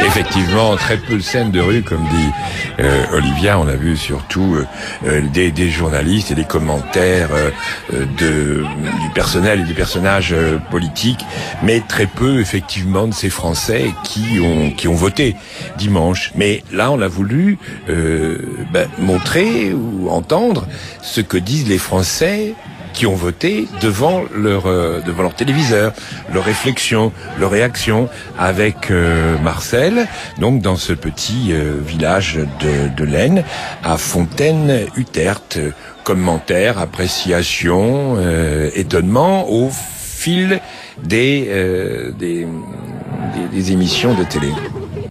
Effectivement, très peu de scènes de rue, comme dit Olivia. On a vu surtout des journalistes et des commentaires du personnel et des personnages politiques, mais très peu, effectivement, de ces Français qui ont voté dimanche. Mais là, on a voulu montrer ou entendre ce que disent les Français qui ont voté devant leur téléviseur, leurs réflexions, leurs réactions, avec Marcel, donc dans ce petit village de l'Aisne, à Fontaine-Uterte. Commentaires, appréciations, étonnement au fil des émissions de télé.